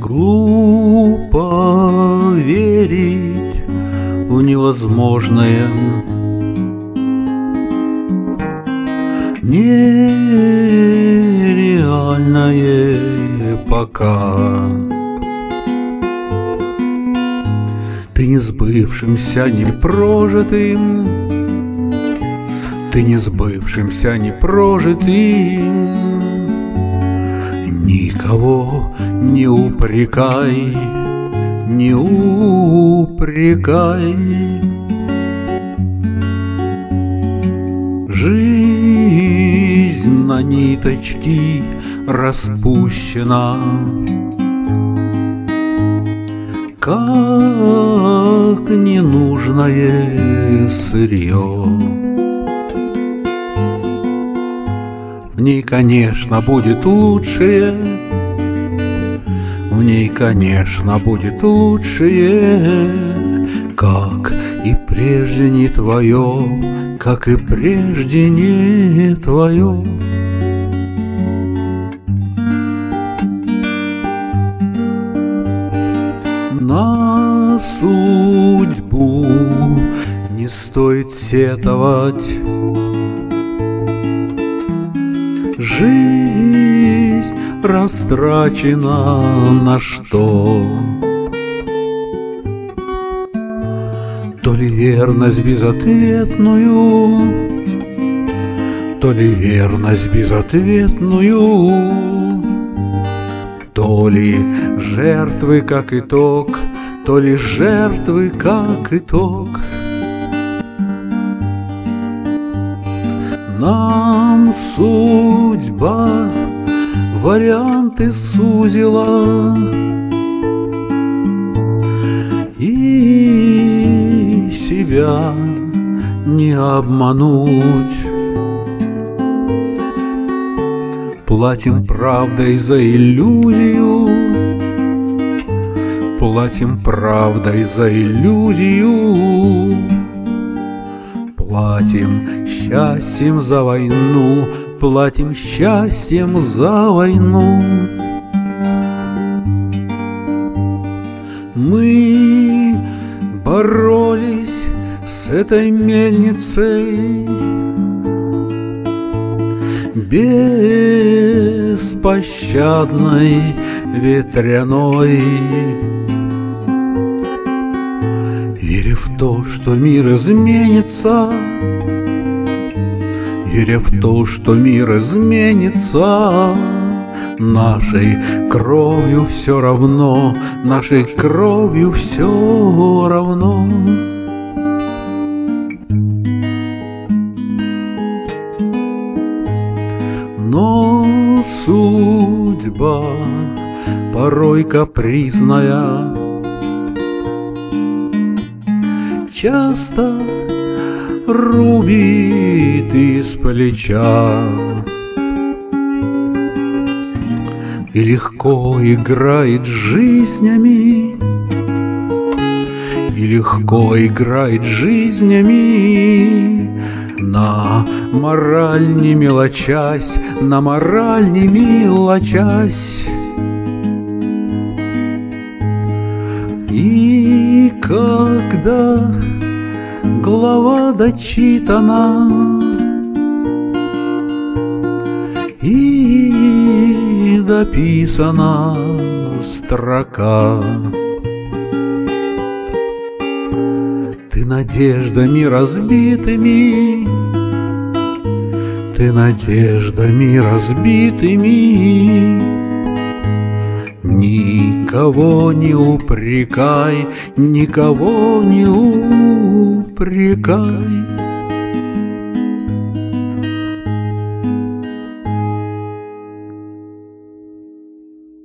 Глупо верить в невозможное, нереальное пока. Ты не сбывшимся, не прожитым, ты не сбывшимся, не прожитым. Никого не упрекай, не упрекай. Жизнь на ниточки распущена, как ненужное сырье. В ней, конечно, будет лучшее, в ней, конечно, будет лучшее, как и прежде не твое, как и прежде не твое. На судьбу не стоит сетовать. Жизнь растрачена на что? То ли верность безответную, то ли верность безответную, то ли жертвы как итог, то ли жертвы как итог. Нам судьба варианты сузила, и себя не обмануть. Платим правдой за иллюзию, платим правдой за иллюзию, платим счастьем за войну, платим счастьем за войну. Мы боролись с этой мельницей, беспощадной, ветряной, веря в то, что мир изменится, веря в то, что мир изменится. Нашей кровью все равно, нашей кровью все равно. Но судьба порой капризная, часто рубит из плеча и легко играет жизнями, и легко играет жизнями, на мораль не мелочась, на мораль не мелочась. И когда глава дочитана, и дописана строка, ты надеждами разбитыми, ты надеждами разбитыми, никого не упрекай, никого не упрекай.